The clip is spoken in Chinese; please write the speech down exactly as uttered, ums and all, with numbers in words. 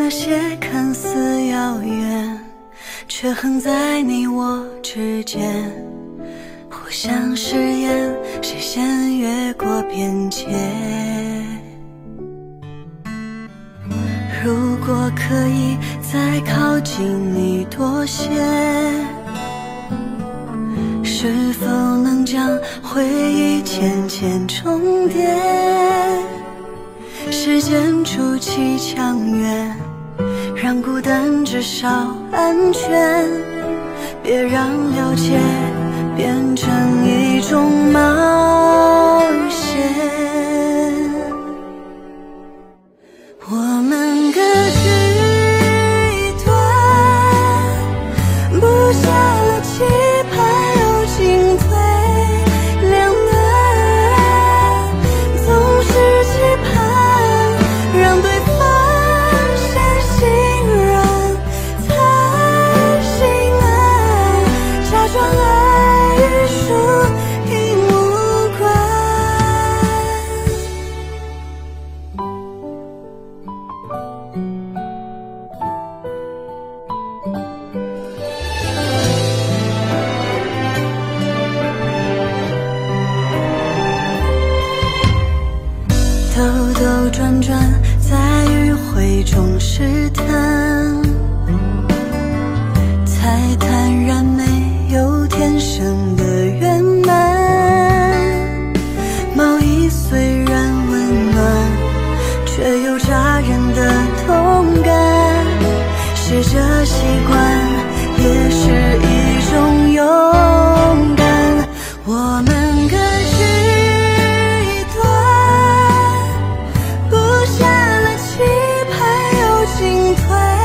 那些看似遥远，却横在你我之间，互相誓言，谁先越过边界。如果可以再靠近你多些，是否能将回忆渐渐重叠？时间筑起墙垣，让孤单至少安全，别让了解变成一种冒险。我们各据一端，布下了期盼又进退两难，总是期盼让对方先心软才心安，假装爱与输赢无关。兜兜转转，在迂回中试探，才坦然没有天生的圆满。毛衣虽然温暖，却有扎人的痛感。试着习惯，也是一种勇敢。我们各据一端，布下了期盼又进退